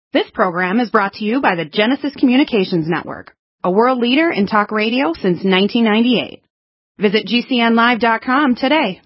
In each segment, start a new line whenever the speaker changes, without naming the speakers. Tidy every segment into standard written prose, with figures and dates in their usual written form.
This program is brought to you by the Genesis Communications Network, a world leader in talk radio since 1998. Visit GCNlive.com today.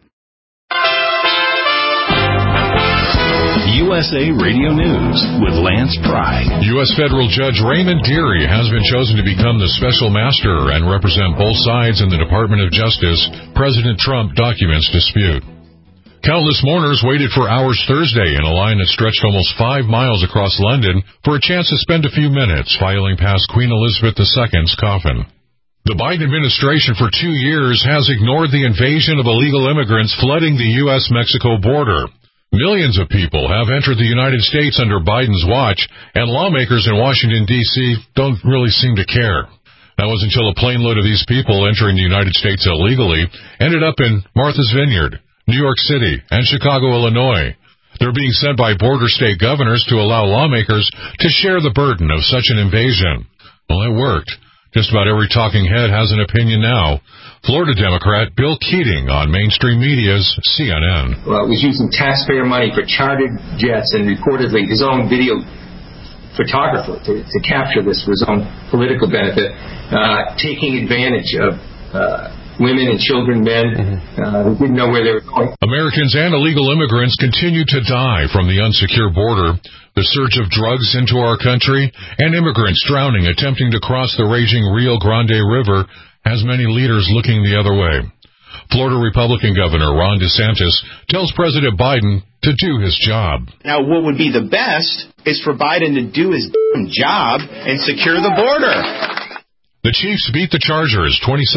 USA Radio News with Lance Pry.
U.S. Federal Judge Raymond Dearie has been chosen to become the special master and represent both sides in the Department of Justice President Trump documents dispute. Countless mourners waited for hours Thursday in a line that stretched almost 5 miles across London for a chance to spend a few minutes filing past Queen Elizabeth II's coffin. The Biden administration for 2 years has ignored the invasion of illegal immigrants flooding the U.S.-Mexico border. Millions of people have entered the United States under Biden's watch, and lawmakers in Washington, D.C. don't really seem to care. That was until a plane load of these people entering the United States illegally ended up in Martha's Vineyard, New York City, and Chicago, Illinois. They're being sent by border state governors to allow lawmakers to share the burden of such an invasion. Well, it worked. Just about every talking head has an opinion now. Florida Democrat Bill Keating on mainstream media's CNN.
Well, it was using taxpayer money for chartered jets and reportedly his own video photographer to capture this for his own political benefit, taking advantage of women and children, men who didn't know where they were going.
Americans and illegal immigrants continue to die from the unsecure border. The surge of drugs into our country and immigrants drowning attempting to cross the raging Rio Grande River has many leaders looking the other way. Florida Republican Governor Ron DeSantis tells President Biden to do his job.
Now, what would be the best is for Biden to do his job and secure the border.
The Chiefs beat the Chargers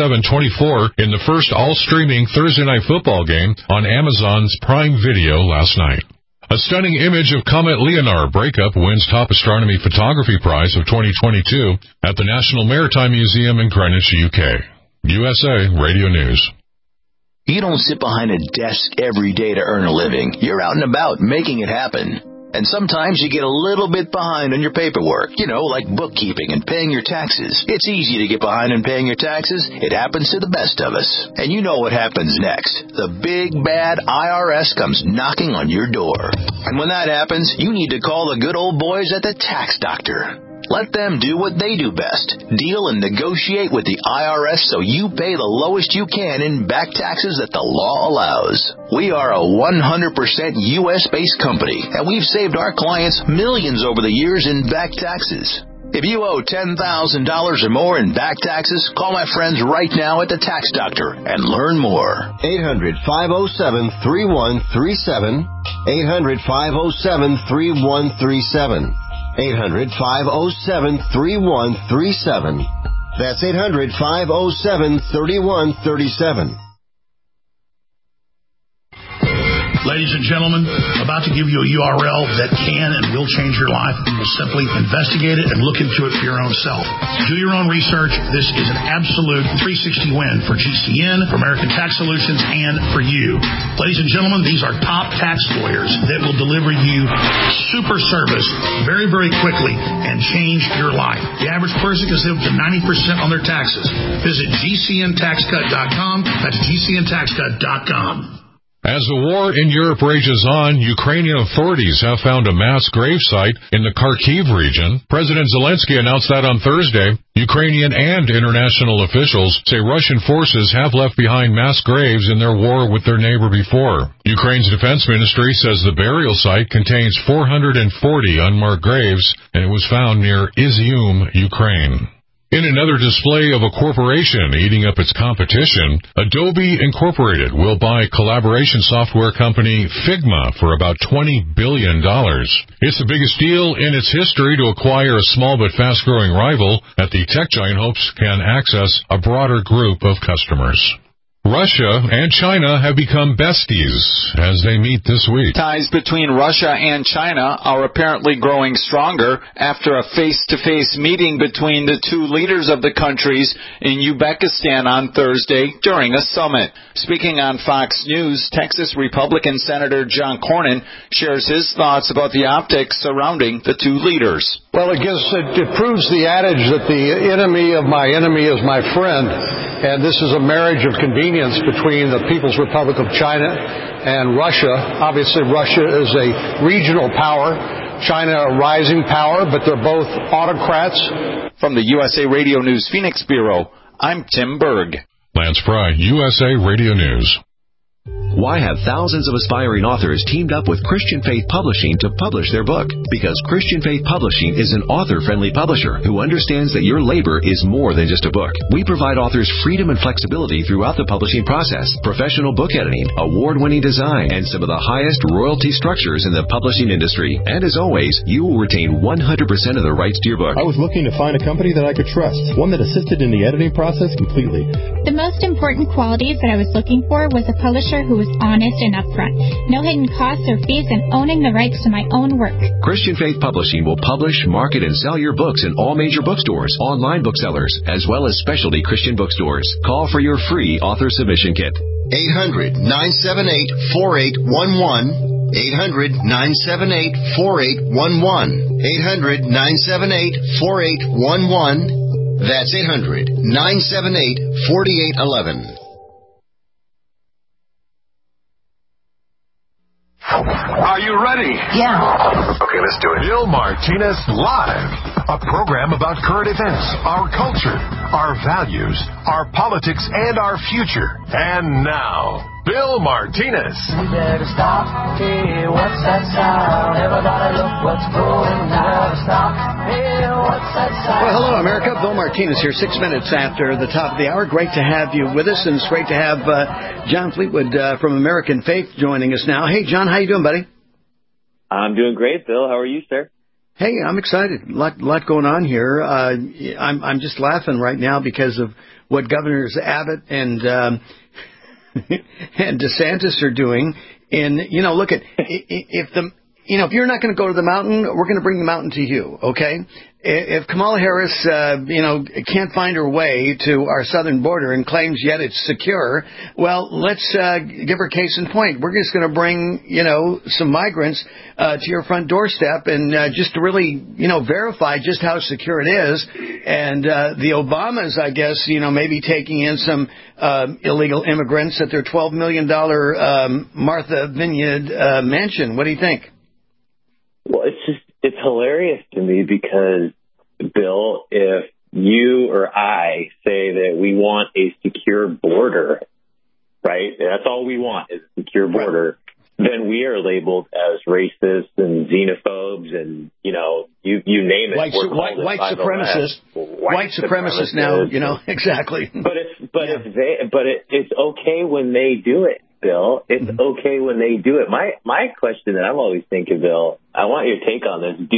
27-24 in the first all-streaming Thursday Night Football game on Amazon's Prime Video last night. A stunning image of Comet Leonard breakup wins Top Astronomy Photography Prize of 2022 at the National Maritime Museum in Greenwich, UK. USA Radio News.
You don't sit behind a desk every day to earn a living. You're out and about making it happen. And sometimes you get a little bit behind on your paperwork, like bookkeeping and paying your taxes. It's easy to get behind on paying your taxes. It happens to the best of us. And you know what happens next. The big, bad IRS comes knocking on your door. And when that happens, you need to call the good old boys at the Tax Doctor. Let them do what they do best. Deal and negotiate with the IRS so you pay the lowest you can in back taxes that the law allows. We are a 100% U.S.-based company, and we've saved our clients millions over the years in back taxes. If you owe $10,000 or more in back taxes, call my friends right now at the Tax Doctor and learn more.
800-507-3137. 800-507-3137. 800-507-3137. That's 800-507-3137.
Ladies and gentlemen, about to give you a URL that can and will change your life. You will simply investigate it and look into it for your own self. Do your own research. This is an absolute 360 win for GCN, for American Tax Solutions, and for you. Ladies and gentlemen, these are top tax lawyers that will deliver you super service very, very quickly and change your life. The average person can save up to 90% on their taxes. Visit GCNTaxCut.com. That's GCNTaxCut.com.
As the war in Europe rages on, Ukrainian authorities have found a mass gravesite in the Kharkiv region. President Zelensky announced that on Thursday. Ukrainian and international officials say Russian forces have left behind mass graves in their war with their neighbor before. Ukraine's defense ministry says the burial site contains 440 unmarked graves, and it was found near Izium, Ukraine. In another display of a corporation eating up its competition, Adobe Incorporated will buy collaboration software company Figma for about $20 billion. It's the biggest deal in its history to acquire a small but fast-growing rival that the tech giant hopes can access a broader group of customers. Russia and China have become besties as they meet this week.
Ties between Russia and China are apparently growing stronger after a face-to-face meeting between the two leaders of the countries in Uzbekistan on Thursday during a summit. Speaking on Fox News, Texas Republican Senator John Cornyn shares his thoughts about the optics surrounding the two leaders.
Well, it proves the adage that the enemy of my enemy is my friend, and this is a marriage of convenience between the People's Republic of China and Russia. Obviously, Russia is a regional power. China a rising power, but they're both autocrats.
From the USA Radio News Phoenix Bureau, I'm Tim Berg.
Lance Fry, USA Radio News.
Why have thousands of aspiring authors teamed up with Christian Faith Publishing to publish their book? Because Christian Faith Publishing is an author-friendly publisher who understands that your labor is more than just a book. We provide authors freedom and flexibility throughout the publishing process, professional book editing, award-winning design, and some of the highest royalty structures in the publishing industry. And as always, you will retain 100% of the rights to your book.
I was looking to find a company that I could trust, one that assisted in the editing process completely.
The most important qualities that I was looking for was a publisher who was honest and upfront, no hidden costs or fees, and owning the rights to my own work.
Christian Faith Publishing will publish, market, and sell your books in all major bookstores, online booksellers, as well as specialty Christian bookstores. Call for your free author submission kit.
800-978-4811. 800-978-4811. 800-978-4811. That's 800-978-4811.
Are you ready?
Yeah.
Okay, let's do it. Bill Martinez Live, a program about current events, our culture, our values, our politics, and our future. And now, Bill Martinez.
We better stop. Hey, what's that sound? Everybody look what's going down. Stop. Hey, what's that sound?
Well, hello, America. Bill Martinez here, 6 minutes after the top of the hour. Great to have you with us, and it's great to have John Fleetwood from American Faith joining us now. Hey, John, how you doing, buddy?
I'm doing great, Bill. How are you, sir?
Hey, I'm excited. A lot going on here. I'm just laughing right now because of what Governors Abbott and and DeSantis are doing. And look at if you're not going to go to the mountain, we're going to bring the mountain to you. Okay. If Kamala Harris, can't find her way to our southern border and claims yet it's secure, well, let's give her case in point. We're just going to bring, some migrants to your front doorstep and just to really, verify just how secure it is. And the Obamas, I guess, maybe taking in some illegal immigrants at their $12 million Martha Vineyard mansion. What do you think?
Well, it's hilarious to me because, Bill, if you or I say that we want a secure border, right, that's all we want is a secure border, then we are labeled as racists and xenophobes and, you name it.
White supremacists now, exactly.
It's okay when they do it, Bill. It's okay when they do it. My question that I'm always thinking, Bill, I want your take on this.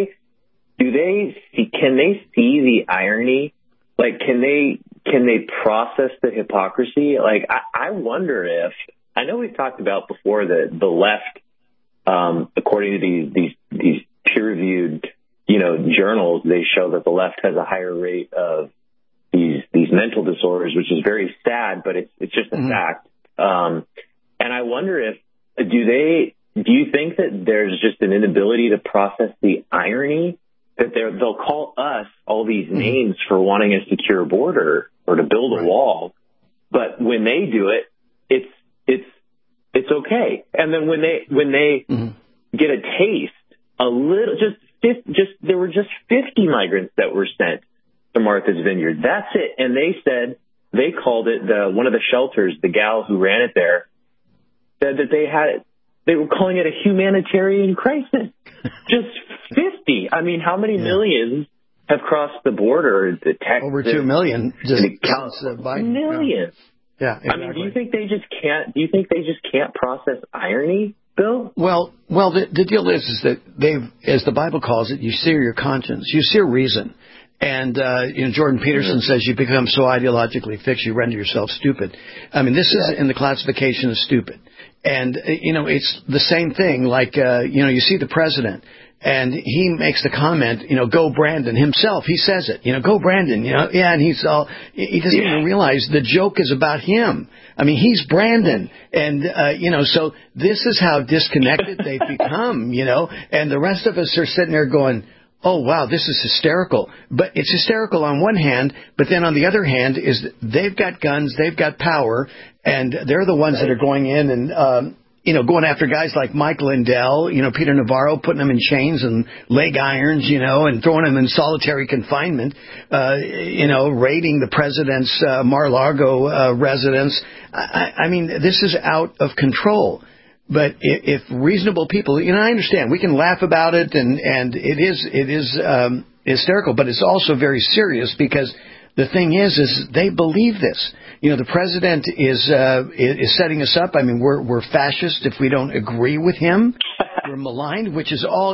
Can they see the irony? Like, can they process the hypocrisy? Like, I wonder if, I know we've talked about before that the left, according to these peer-reviewed, journals, they show that the left has a higher rate of these mental disorders, which is very sad, but it's just a fact. And I wonder if, do you think that there's just an inability to process the irony that they'll call us all these names for wanting a secure border or to build a wall, but when they do it, it's okay. And then when they get a taste, there were just 50 migrants that were sent to Martha's Vineyard. That's it. And they called it one of the shelters, the gal who ran it there, said that they were calling it a humanitarian crisis. Just 50. I mean, how many millions have crossed the border?
Over 2 million. Just
millions.
Yeah, exactly.
I mean, do you think they just can't process irony, Bill?
Well, the deal is that as the Bible calls it, you sear your conscience, you sear reason. And, Jordan Peterson says you become so ideologically fixed, you render yourself stupid. I mean, this is in the classification of stupid. And, it's the same thing. Like, you see the president and he makes the comment, go Brandon himself. He says it, go Brandon, and he doesn't even realize the joke is about him. I mean, he's Brandon. And, so this is how disconnected they've become, and the rest of us are sitting there going, oh, wow, this is hysterical. But it's hysterical on one hand, but then on the other hand is they've got guns, they've got power, and they're the ones that are going in and, going after guys like Mike Lindell, Peter Navarro, putting them in chains and leg irons, and throwing them in solitary confinement, raiding the president's Mar-a-Lago residence. I mean, this is out of control. But if reasonable people, I understand we can laugh about it, and it is hysterical, but it's also very serious because the thing is they believe this. The president is setting us up. I mean, we're fascist if we don't agree with him. We're maligned, which is all,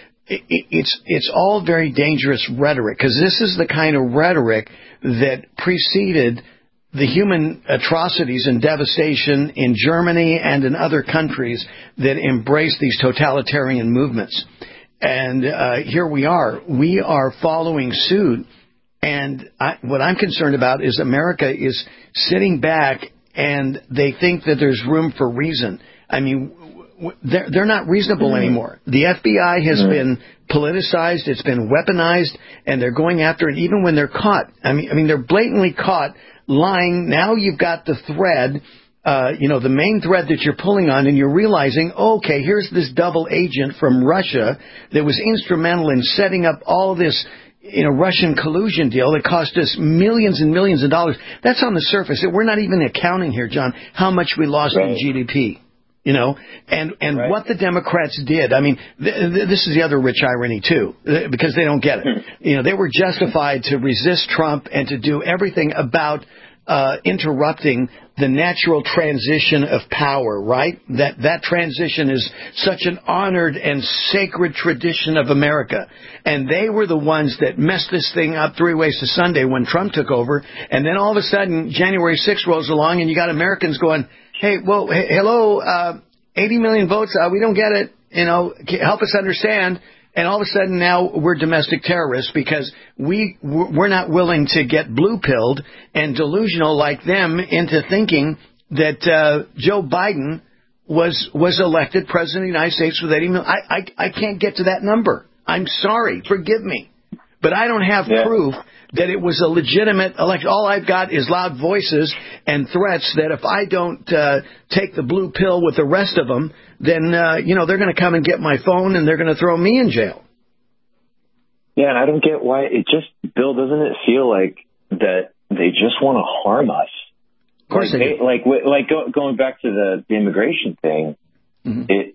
it's all very dangerous rhetoric, because this is the kind of rhetoric that preceded the human atrocities and devastation in Germany and in other countries that embrace these totalitarian movements. And here we are. We are following suit. And what I'm concerned about is America is sitting back and they think that there's room for reason. I mean, they're not reasonable anymore. The FBI has been politicized. It's been weaponized, and they're going after it even when they're caught. I mean, they're blatantly caught lying. Now you've got the thread, the main thread that you're pulling on, and you're realizing, okay, here's this double agent from Russia that was instrumental in setting up all this Russian collusion deal that cost us millions and millions of dollars. That's on the surface. We're not even accounting here, John, how much we lost in GDP. And what the Democrats did. I mean, this is the other rich irony, too, because they don't get it. They were justified to resist Trump and to do everything about interrupting the natural transition of power, right? That transition is such an honored and sacred tradition of America. And they were the ones that messed this thing up 3 ways to Sunday when Trump took over. And then all of a sudden, January 6th rolls along, and you got Americans going, hey, hello, 80 million votes, we don't get it, help us understand. And all of a sudden now we're domestic terrorists because we're not willing to get blue-pilled and delusional like them into thinking that Joe Biden was elected president of the United States with 80 million. I can't get to that number. I'm sorry. Forgive me. But I don't have proof that it was a legitimate election. All I've got is loud voices and threats that if I don't take the blue pill with the rest of them, then, they're going to come and get my phone and they're going to throw me in jail.
Yeah, and I don't get why Bill, doesn't it feel like that they just want to harm us?
Of course they do.
Going back to the immigration thing, they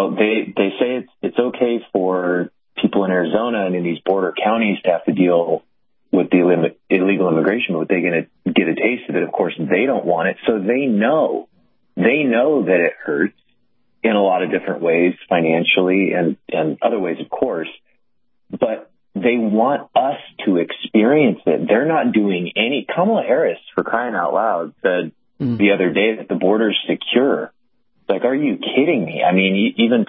say it's okay for people in Arizona and in these border counties to have to deal with the illegal immigration, but they're going to get a taste of it. Of course, they don't want it. So they know that it hurts in a lot of different ways, financially and other ways, of course, but they want us to experience it. They're not doing any. Kamala Harris, for crying out loud, said the other day that the border's secure. Like, are you kidding me? I mean, even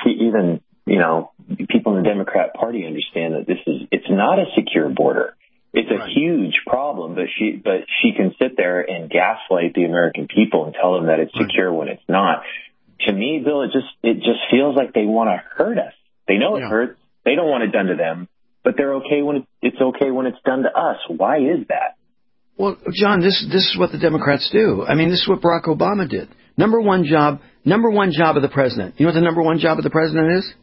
people in the Democrat Party understand that it's not a secure border. It's a huge problem, but she can sit there and gaslight the American people and tell them that it's secure when it's not. To me, Bill, it just feels like they want to hurt us. They know it hurts. They don't want it done to them, but they're okay when it's okay when it's done to us. Why is that?
Well, John, this is what the Democrats do. I mean, this is what Barack Obama did. Number one job of the president. You know what the number one job of the president is?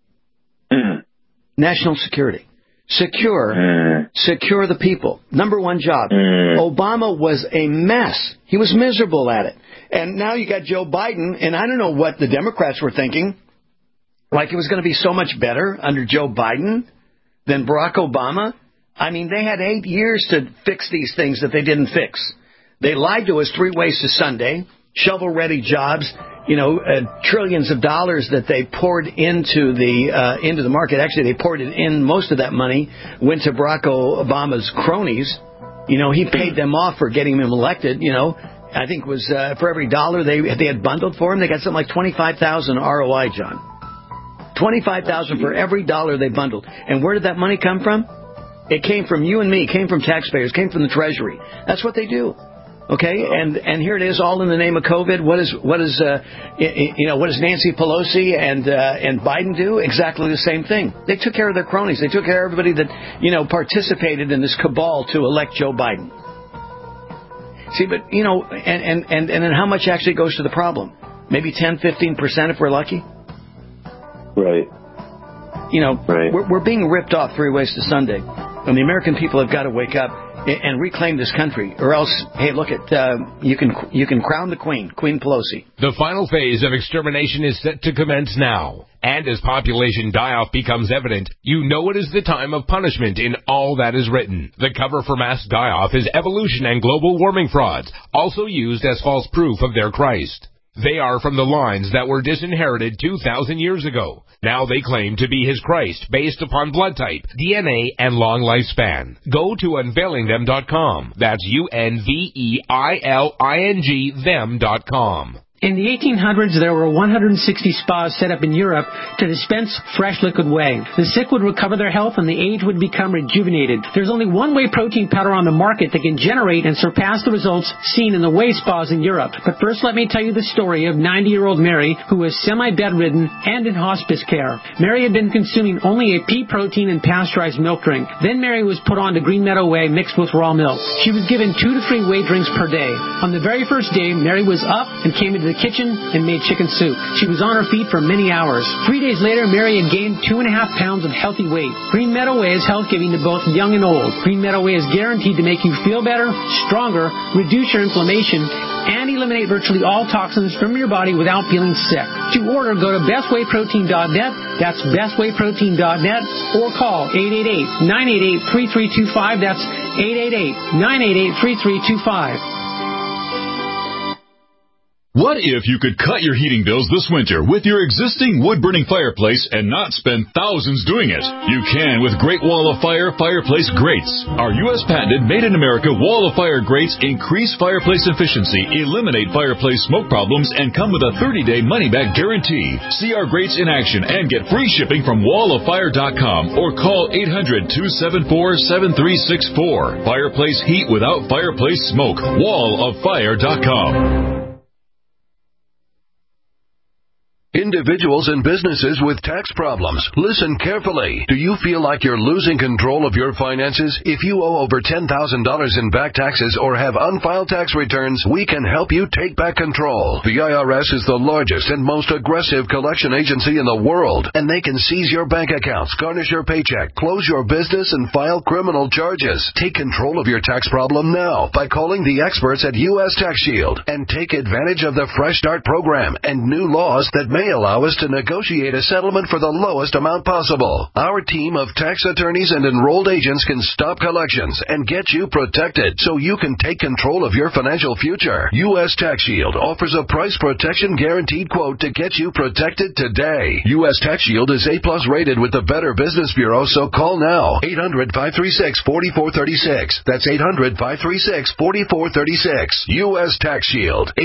National security. Secure the people. Number one job. Obama was a mess. He was miserable at it. And now you got Joe Biden, and I don't know what the Democrats were thinking. Like it was going to be so much better under Joe Biden than Barack Obama. I mean, they had 8 years to fix these things that they didn't fix. They lied to us 3 ways to Sunday, shovel-ready jobs, trillions of dollars that they poured into the market. Actually, they poured it in. Most of that money went to Barack Obama's cronies. He paid them off for getting him elected. I think it was for every dollar they had bundled for him, they got something like 25,000 ROI, John. 25,000 for every dollar they bundled. And where did that money come from? It came from you and me. It came from taxpayers. It came from the Treasury. That's what they do. Okay, and here it is, all in the name of COVID. What does Nancy Pelosi and Biden do? Exactly the same thing. They took care of their cronies. They took care of everybody that participated in this cabal to elect Joe Biden. See, but and then how much actually goes to the problem? maybe 10, 15% if we're lucky.
Right.
You know, we're being ripped off three ways to Sunday. And the American people have got to wake up and reclaim this country, or else, hey, look at you can crown the Queen Pelosi.
The final phase of extermination is set to commence now, and as population die-off becomes evident, you know it is the time of punishment in all that is written. The cover for mass die-off is evolution and global warming frauds, also used as false proof of their Christ. They are from the lines that were disinherited 2,000 years ago. Now they claim to be his Christ based upon blood type, DNA, and long lifespan. Go to unveilingthem.com. That's UNVEILING them.com.
In the 1800s, there were 160 spas set up in Europe to dispense fresh liquid whey. The sick would recover their health and the aged would become rejuvenated. There's only one whey protein powder on the market that can generate and surpass the results seen in the whey spas in Europe. But first, let me tell you the story of 90-year-old Mary, who was semi-bedridden and in hospice care. Mary had been consuming only a pea protein and pasteurized milk drink. Then Mary was put on to Green Meadow Whey mixed with raw milk. She was given 2 to 3 whey drinks per day. On the very first day, Mary was up and came into the kitchen and made chicken soup. She was on her feet for many hours. 3 days later, Mary had gained 2.5 pounds of healthy weight. Green Meadow Whey is health-giving to both young and old. Green Meadow Whey is guaranteed to make you feel better, stronger, reduce your inflammation, and eliminate virtually all toxins from your body without feeling sick. To order, go to bestwayprotein.net. That's bestwayprotein.net, or call 888-988-3325. That's 888-988-3325.
What if you could cut your heating bills this winter with your existing wood-burning fireplace and not spend thousands doing it? You can with Great Wall of Fire fireplace grates. Our U.S. patented made-in-America Wall of Fire grates increase fireplace efficiency, eliminate fireplace smoke problems, and come with a 30-day money-back guarantee. See our grates in action and get free shipping from walloffire.com or call 800-274-7364. Fireplace heat without fireplace smoke. walloffire.com.
Individuals and businesses with tax problems, listen carefully. Do you feel like you're losing control of your finances? If you owe over $10,000 in back taxes or have unfiled tax returns, we can help you take back control. The IRS is the largest and most aggressive collection agency in the world, and they can seize your bank accounts, garnish your paycheck, close your business, and file criminal charges. Take control of your tax problem now by calling the experts at U.S. Tax Shield and take advantage of the Fresh Start program and new laws that may allow us to negotiate a settlement for the lowest amount possible. Our team of tax attorneys and enrolled agents can stop collections and get you protected so you can take control of your financial future. U.S. Tax Shield offers a price protection guaranteed quote to get you protected today. U.S. Tax Shield is A+ rated with the Better Business Bureau, so call now. 800-536-4436. That's 800-536-4436. U.S. Tax Shield.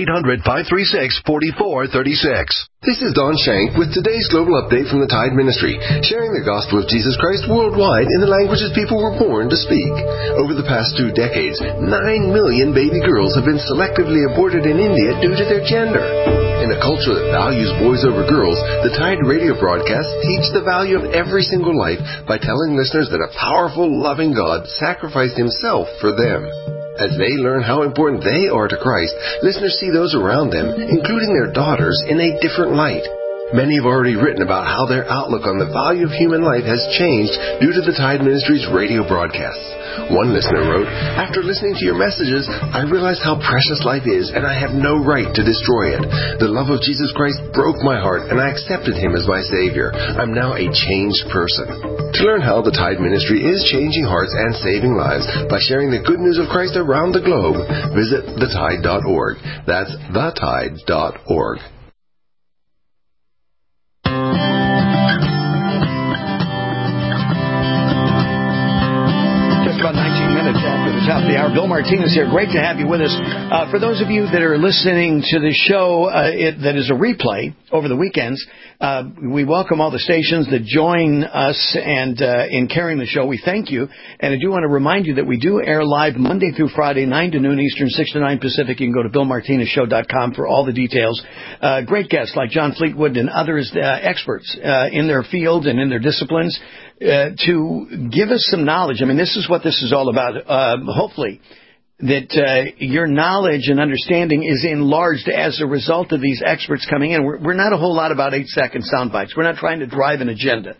800-536-4436.
This is Don Shank with today's global update from the Tide Ministry, sharing the gospel of Jesus Christ worldwide in the languages people were born to speak. Over the past 2 decades, 9 million baby girls have been selectively aborted in India due to their gender. In a culture that values boys over girls, the Tide radio broadcasts teach the value of every single life by telling listeners that a powerful, loving God sacrificed himself for them. As they learn how important they are to Christ, listeners see those around them, including their daughters, in a different light. Many have already written about how their outlook on the value of human life has changed due to the Tide Ministry's radio broadcasts. One listener wrote, "After listening to your messages, I realized how precious life is, and I have no right to destroy it. The love of Jesus Christ broke my heart, and I accepted him as my Savior. I'm now a changed person." To learn how the Tide Ministry is changing hearts and saving lives by sharing the good news of Christ around the globe, visit thetide.org. That's thetide.org.
About 19 minutes after the top of the hour. Bill Martinez here. Great to have you with us. For those of you that are listening to the show that is a replay over the weekends, we welcome all the stations that join us and in carrying the show. We thank you. And I do want to remind you that we do air live Monday through Friday, 9 to noon Eastern, 6 to 9 Pacific. You can go to BillMartinezShow.com for all the details. Great guests like John Fleetwood and others, experts in their field and in their disciplines, to give us some knowledge. I mean, this is what this is all about. Hopefully, that your knowledge and understanding is enlarged as a result of these experts coming in. We're not a whole lot about 8-second sound bites. We're not trying to drive an agenda,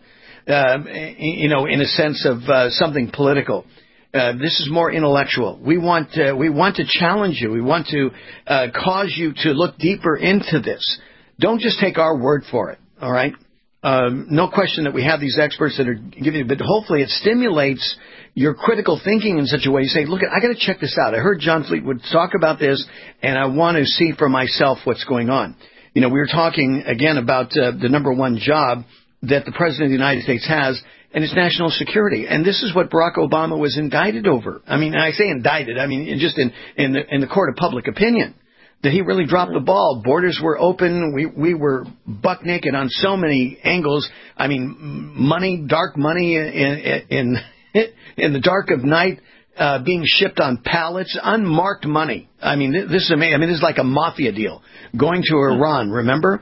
in a sense of something political. This is more intellectual. We want to challenge you. We want to cause you to look deeper into this. Don't just take our word for it. All right. No question that we have these experts that are giving you, but hopefully it stimulates your critical thinking in such a way you say, look, I got to check this out. I heard John Fleetwood talk about this, and I want to see for myself what's going on. We were talking again about the number one job that the President of the United States has, and it's national security. And this is what Barack Obama was indicted over. I mean, I say indicted, I mean just in the court of public opinion, that he really dropped the ball. Borders were open. We were buck naked on so many angles. I mean, money, dark money in the dark of night, being shipped on pallets, unmarked money. I mean, this is amazing. I mean, this is like a mafia deal going to Iran. Remember?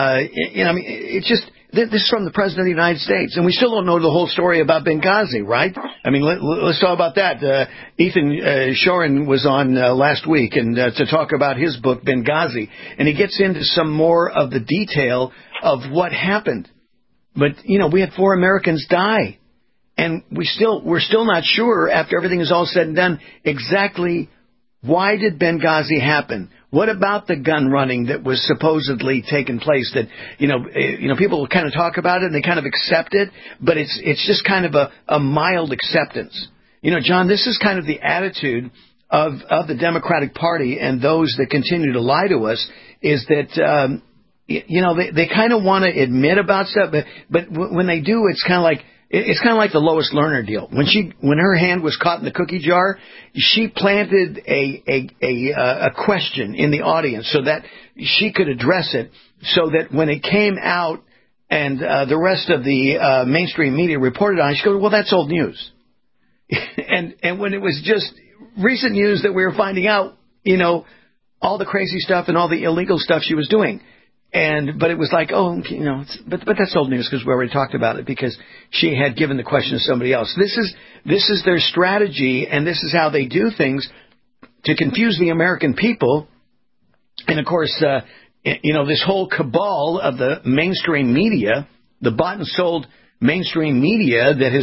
It's just. This is from the President of the United States, and we still don't know the whole story about Benghazi, right? I mean, let's talk about that. Ethan Shorin was on last week and to talk about his book, Benghazi, and he gets into some more of the detail of what happened. But, we had 4 Americans die, and we're still not sure, after everything is all said and done, exactly why did Benghazi happen? What about the gun running that was supposedly taking place that, people kind of talk about it and they kind of accept it, but it's just kind of a mild acceptance. John, this is kind of the attitude of the Democratic Party and those that continue to lie to us, is that, they kind of want to admit about stuff, but when they do, it's kind of like the Lois Lerner deal. When her hand was caught in the cookie jar, she planted a question in the audience so that she could address it, so that when it came out and the rest of the mainstream media reported on it, she goes, well, that's old news. and when it was just recent news that we were finding out, all the crazy stuff and all the illegal stuff she was doing. But it was like, but that's old news because we already talked about it, because she had given the question to somebody else. This is their strategy, and this is how they do things to confuse the American people. And of course, this whole cabal of the mainstream media, the bought and sold mainstream media that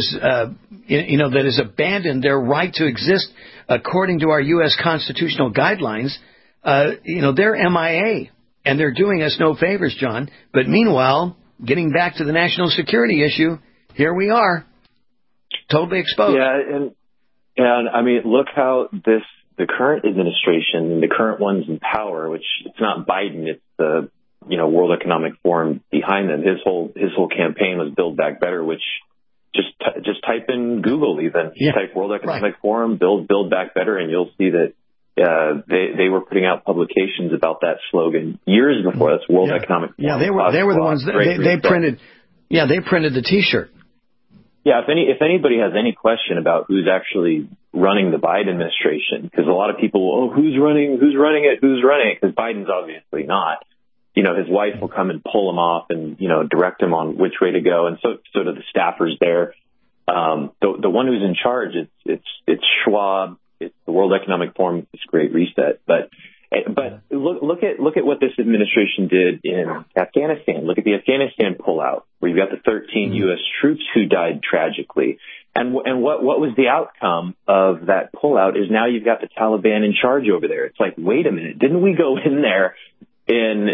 has abandoned their right to exist according to our U.S. constitutional guidelines. They're MIA. And they're doing us no favors, John. But meanwhile, getting back to the national security issue, here we are, totally exposed.
Yeah, and I mean, look how the current administration, the current ones in power, which it's not Biden, it's the World Economic Forum behind them. His whole campaign was Build Back Better, which just type in Google even. Yeah. Type World Economic Forum, Build Back Better, and you'll see that. They were putting out publications about that slogan years before. That's World Economic Forum.
Yeah, they were the ones that they printed. Yeah, they printed the T-shirt.
Yeah, if anybody has any question about who's actually running the Biden administration, because a lot of people, who's running it, because Biden's obviously not. His wife will come and pull him off and direct him on which way to go, and so do the staffers there. The one who's in charge, it's Schwab. It's the World Economic Forum. It's Great Reset. But look at what this administration did in Afghanistan. Look at the Afghanistan pullout, where you've got the 13 U.S. troops who died tragically. And what was the outcome of that pullout is now you've got the Taliban in charge over there. It's like, wait a minute, didn't we go in there in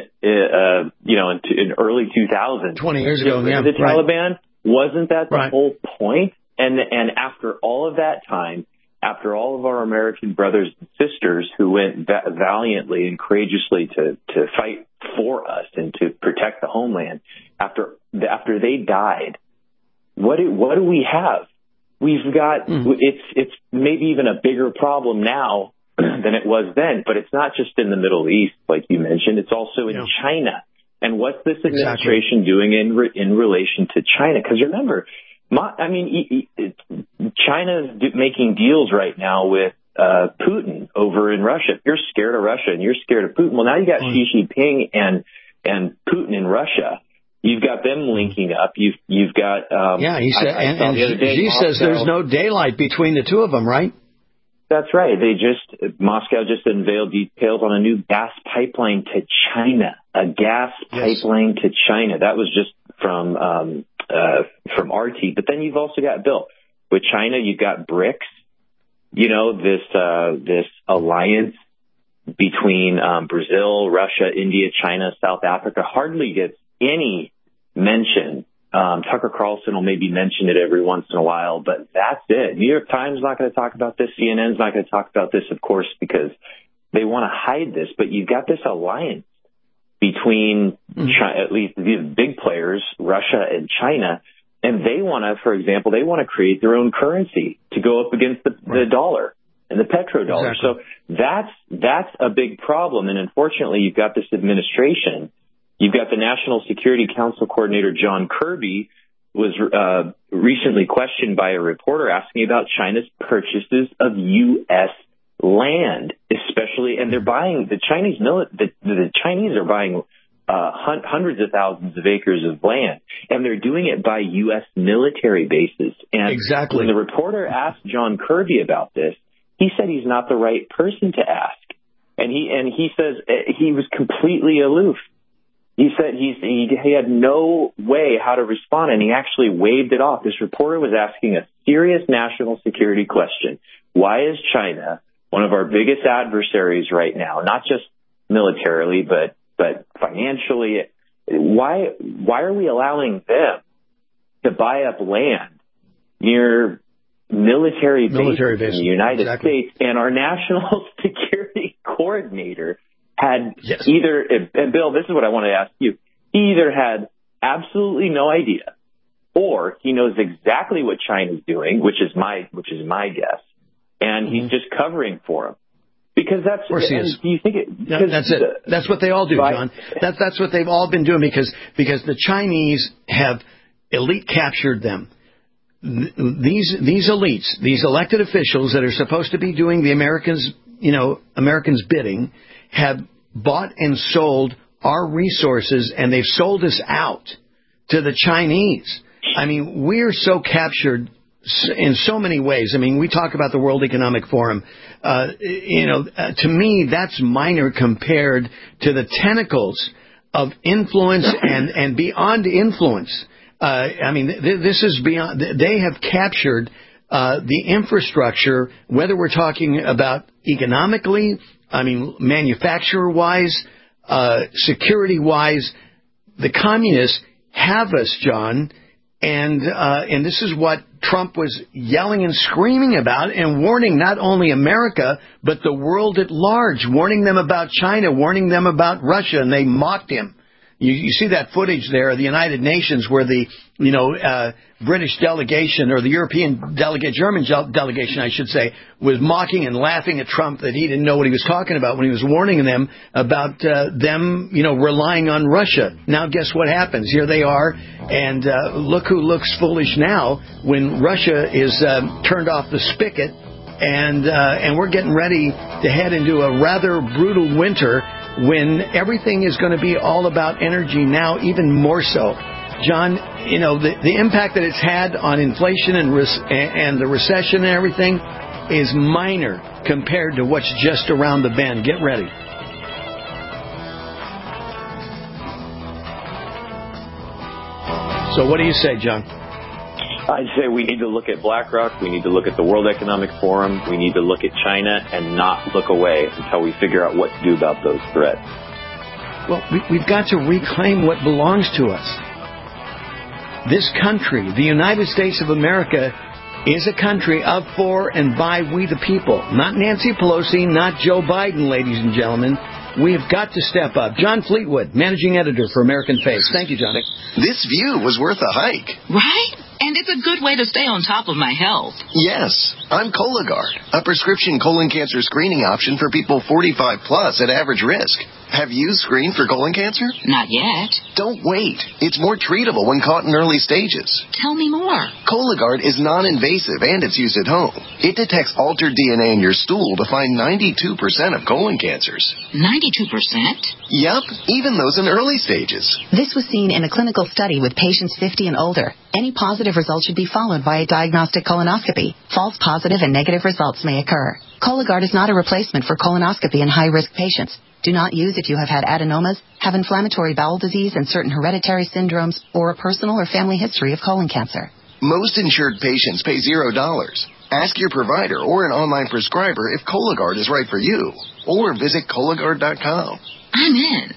early 2000s?
20 years ago, yeah.
The Taliban, wasn't that the whole point? And after all of that time, after all of our American brothers and sisters who went valiantly and courageously to fight for us and to protect the homeland, after they died, what do we have? We've got it's maybe even a bigger problem now than it was then, but it's not just in the Middle East, like you mentioned. It's also in China. And what's this administration doing in relation to China? Because remember, China's making deals right now with Putin over in Russia. If you're scared of Russia and you're scared of Putin, well, now you got Xi Jinping and Putin in Russia. You've got them linking up. You've got
he said, Xi says there's no daylight between the two of them, right?
That's right. Moscow just unveiled details on a new gas pipeline to China. A gas pipeline to China. That was just from RT. But then you've also got, Bill, with China, you've got BRICS. You know, this alliance between Brazil, Russia, India, China, South Africa hardly gets any mention. Tucker Carlson will maybe mention it every once in a while, but that's it. New York Times is not going to talk about this. CNN's not going to talk about this, of course, because they want to hide this. But you've got this alliance between China, at least these big players, Russia and China, and they want to, for example, create their own currency to go up against the dollar and the petrodollar. Exactly. So that's a big problem. And unfortunately, you've got this administration. You've got the National Security Council coordinator, John Kirby, was recently questioned by a reporter asking about China's purchases of U.S. land, especially, and they're buying, the Chinese are buying hundreds of thousands of acres of land, and they're doing it by U.S. military bases. And when the reporter asked John Kirby about this, he said he's not the right person to ask. And he says he was completely aloof. He said he had no way how to respond, and he actually waved it off. This reporter was asking a serious national security question. Why is China one of our biggest adversaries right now, not just militarily, but financially? Why are we allowing them to buy up land near military bases in the United States? And our national security coordinator had either, and Bill, this is what I want to ask you. He either had absolutely no idea, or he knows exactly what China's doing, which is my guess, and he's just covering for him. Because that's, of course he is. Do you think that's it.
That's what they all do, John. That's what they've all been doing because the Chinese have elite captured them. These elites, these elected officials that are supposed to be doing the Americans' bidding, have bought and sold our resources, and they've sold us out to the Chinese. I mean, we're so captured in so many ways. I mean, we talk about the World Economic Forum. To me, that's minor compared to the tentacles of influence and beyond influence. This is beyond. They have captured the infrastructure, whether we're talking about economically, manufacturer-wise, security-wise. The communists have us, John, and this is what Trump was yelling and screaming about and warning not only America, but the world at large, warning them about China, warning them about Russia, and they mocked him. You see that footage there of the United Nations where the British delegation, or the German delegation, I should say, was mocking and laughing at Trump that he didn't know what he was talking about when he was warning them about them, relying on Russia. Now, guess what happens? Here they are, and look who looks foolish now when Russia is turned off the spigot, and we're getting ready to head into a rather brutal winter when everything is going to be all about energy now, even more so. John, the impact that it's had on inflation and the recession and everything is minor compared to what's just around the bend. Get ready. So what do you say, John?
I'd say we need to look at BlackRock. We need to look at the World Economic Forum. We need to look at China and not look away until we figure out what to do about those threats.
Well, we've got to reclaim what belongs to us. This country, the United States of America, is a country of, for, and by we the people. Not Nancy Pelosi, not Joe Biden, ladies and gentlemen. We have got to step up. John Fleetwood, Managing Editor for American Face. Thank you, John.
This view was worth a hike.
Right? And it's a good way to stay on top of my health.
Yes. I'm Cologuard, a prescription colon cancer screening option for people 45 plus at average risk. Have you screened for colon cancer?
Not yet.
Don't wait. It's more treatable when caught in early stages.
Tell me more.
Cologuard is non-invasive and it's used at home. It detects altered DNA in your stool to find 92% of colon cancers.
92%?
Yup, even those in early stages.
This was seen in a clinical study with patients 50 and older. Any positive result should be followed by a diagnostic colonoscopy. False positive and negative results may occur. Cologuard is not a replacement for colonoscopy in high-risk patients. Do not use if you have had adenomas, have inflammatory bowel disease and certain hereditary syndromes, or a personal or family history of colon cancer.
Most insured patients pay $0. Ask your provider or an online prescriber if Cologuard is right for you, or visit Cologuard.com.
I'm in.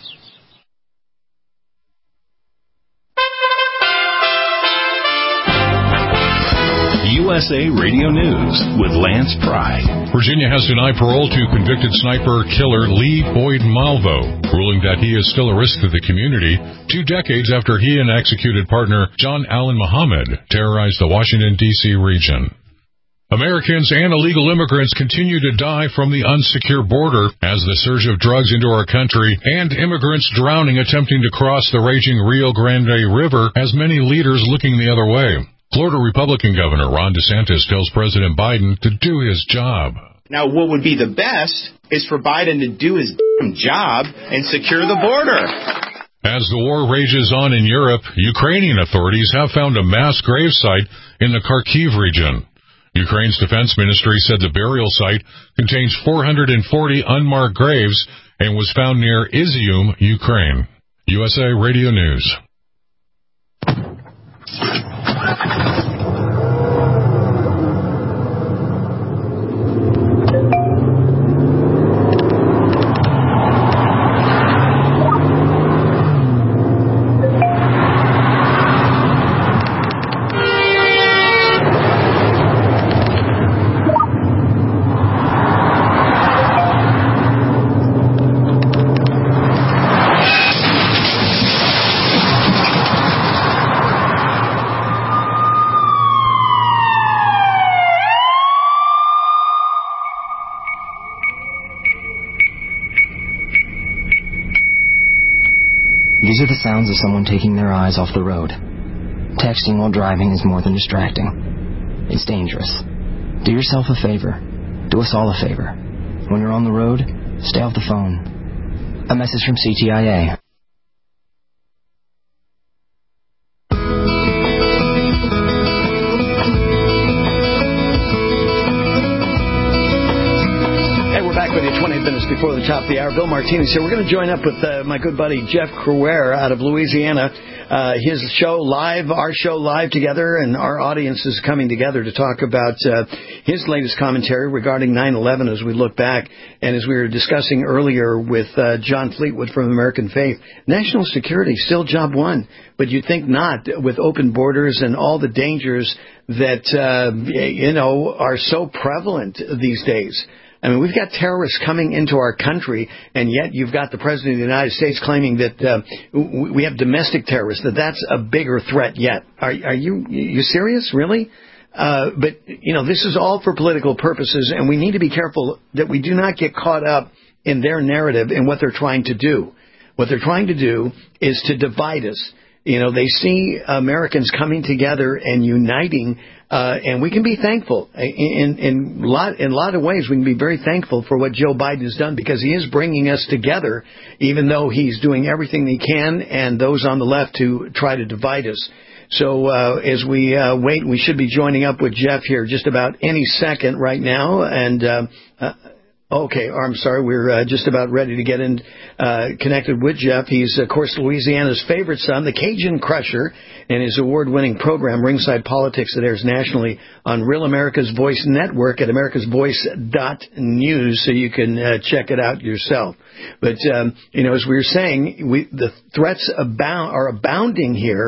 USA Radio News with Lance Pry.
Virginia has denied parole to convicted sniper killer Lee Boyd Malvo, ruling that he is still a risk to the community 2 decades after he and executed partner John Allen Muhammad terrorized the Washington, D.C. region. Americans and illegal immigrants continue to die from the unsecure border as the surge of drugs into our country and immigrants drowning attempting to cross the raging Rio Grande River has many leaders looking the other way. Florida Republican Governor Ron DeSantis tells President Biden to do his job.
Now, what would be the best is for Biden to do his job and secure the border.
As the war rages on in Europe, Ukrainian authorities have found a mass gravesite in the Kharkiv region. Ukraine's defense ministry said the burial site contains 440 unmarked graves and was found near Izium, Ukraine. USA Radio News.
These are the sounds of someone taking their eyes off the road. Texting while driving is more than distracting. It's dangerous. Do yourself a favor. Do us all a favor. When you're on the road, stay off the phone. A message from CTIA.
Before the top of the hour, Bill Martinez here. We're going to join up with my good buddy Jeff Crouere out of Louisiana. His show live, our show live together, and our audience is coming together to talk about his latest commentary regarding 9/11 as we look back. And as we were discussing earlier with John Fleetwood from American Faith, national security still job one, but you'd think not with open borders and all the dangers that are so prevalent these days. I mean, we've got terrorists coming into our country, and yet you've got the President of the United States claiming that we have domestic terrorists, that's a bigger threat yet. Are you serious, really? But, this is all for political purposes, and we need to be careful that we do not get caught up in their narrative and what they're trying to do. What they're trying to do is to divide us. They see Americans coming together and uniting, and we can be thankful. In a lot of ways, we can be very thankful for what Joe Biden has done because he is bringing us together, even though he's doing everything he can and those on the left to try to divide us. So as we wait, we should be joining up with Jeff here just about any second right now. And okay, I'm sorry, we're just about ready to get in connected with Jeff. He's, of course, Louisiana's favorite son, the Cajun Crusher, and his award-winning program, Ringside Politics, that airs nationally on Real America's Voice Network at americasvoice.news, so you can check it out yourself. But, as we were saying, the threats are abounding here.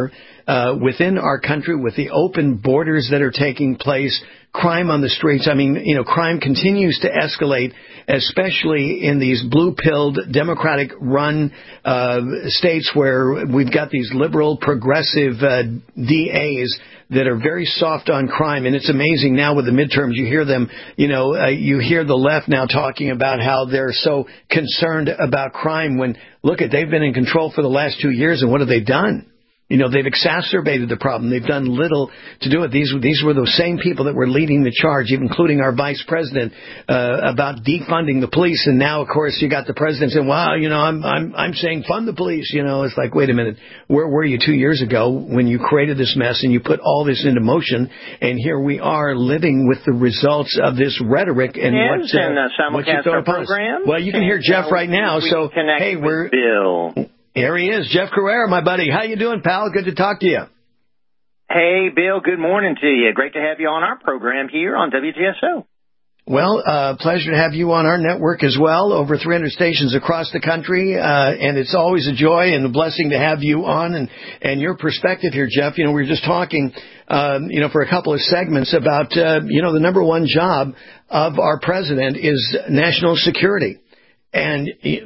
within our country with the open borders that are taking place, crime on the streets. I mean, crime continues to escalate, especially in these blue-pilled, Democratic-run states where we've got these liberal, progressive DAs that are very soft on crime. And it's amazing now with the midterms, you hear them, you hear the left now talking about how they're so concerned about crime when, they've been in control for the last 2 years, and what have they done? They've exacerbated the problem. They've done little to do it. These were those same people that were leading the charge, including our vice president, about defunding the police. And now, of course, you got the president saying, "Wow, I'm saying fund the police." It's like, wait a minute, where were you 2 years ago when you created this mess and you put all this into motion? And here we are living with the results of this rhetoric and what you throw upon us. Well, you can hear Jeff right now. So, hey,
Bill.
Here he is, Jeff Carrera, my buddy. How you doing, pal? Good to talk to you.
Hey, Bill. Good morning to you. Great to have you on our program here on WGSO.
Well, pleasure to have you on our network as well, over 300 stations across the country, and it's always a joy and a blessing to have you on and your perspective here, Jeff. We were just talking, for a couple of segments about, the number one job of our president is national security. And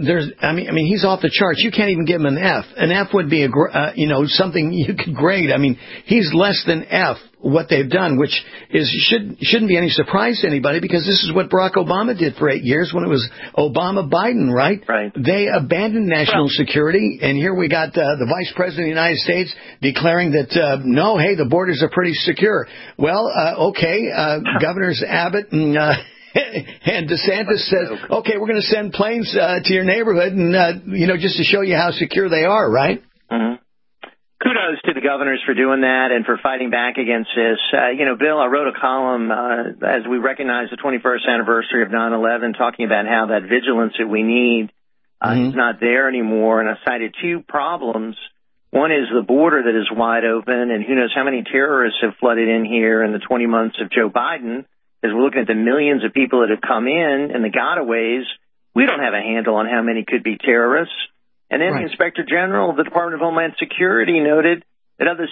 he's off the charts. You can't even give him an F. An F would be something you could grade. He's less than F, what they've done, which shouldn't be any surprise to anybody, because this is what Barack Obama did for 8 years when it was Obama-Biden, right?
Right.
They abandoned national security, and here we got the Vice President of the United States declaring that, no, hey, the borders are pretty secure. Well, Governors Abbott and and DeSantis says, okay, we're going to send planes to your neighborhood and, just to show you how secure they are, right?
Mm-hmm. Kudos to the governors for doing that and for fighting back against this. Bill, I wrote a column as we recognize the 21st anniversary of 9/11, talking about how that vigilance that we need is not there anymore. And I cited two problems. One is the border that is wide open, and who knows how many terrorists have flooded in here in the 20 months of Joe Biden. As we're looking at the millions of people that have come in and the gotaways, we don't have a handle on how many could be terrorists. And then the Inspector General of the Department of Homeland Security noted that of the